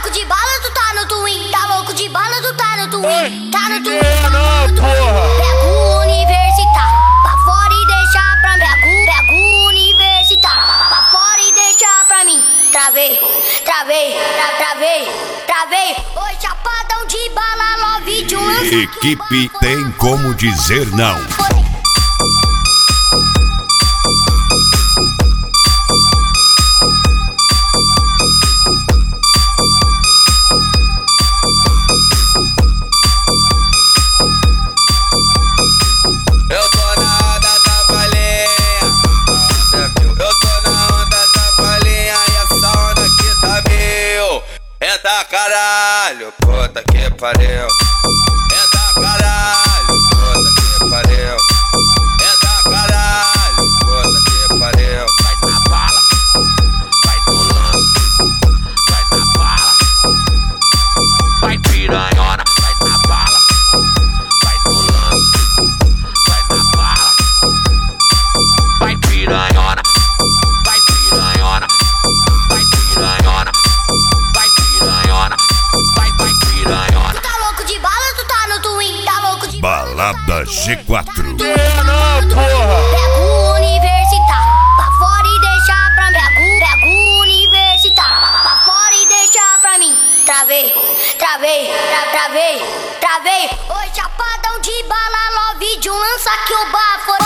louco de bala, tu tá no twin. Tá louco de bala, tu tá no twin. Tá no twin. Não, porra. Pega o universitário pra fora e deixa pra mim. Pega o universitário pra fora e deixa pra mim. Travei. Oi, chapadão de bala, love de um lança. Equipe tem como dizer não. Eu tô na onda da balinha. Eu tô na onda da balinha. E essa onda aqui tá mil. Eita caralho, puta que pariu. Eita caralho, puta que pariu. Eita caralho, puta que pariu. Vai na bala, vai no lance, vai na bala. Vai piranhona, vai na bala, vai no lance, vai na bala. Vai piranhona, vai piranhona, vai piranhona, vai piranhona, vai piranhona. Tu tá louco de bala, tu tá no twin. Tá louco de Balada G4. Não, porra. Pega o universitário pra fora e deixa pra mim. Pega o universitário pra fora e deixa pra mim. Travei. Oi, chapadão de bala, love de um lança que o bafo.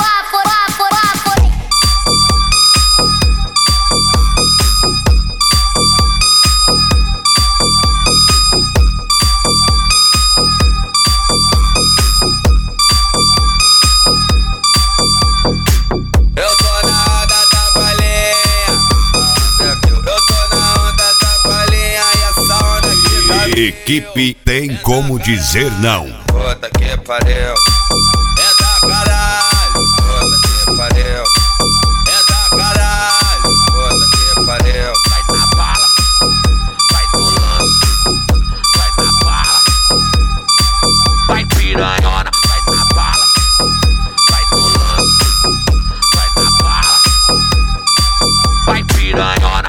Eu tô na onda da balinha. Eu tô na onda da balinha. E essa onda aqui tá mil. Equipe tem como dizer não. Puta que pariu. Eita caralho, puta que pariu. Eita caralho, puta que pariu. Vai na bala, vai no lance, vai na bala. Vai piranhona, vai na bala, vai no lance, vai na bala. Vai piranhona.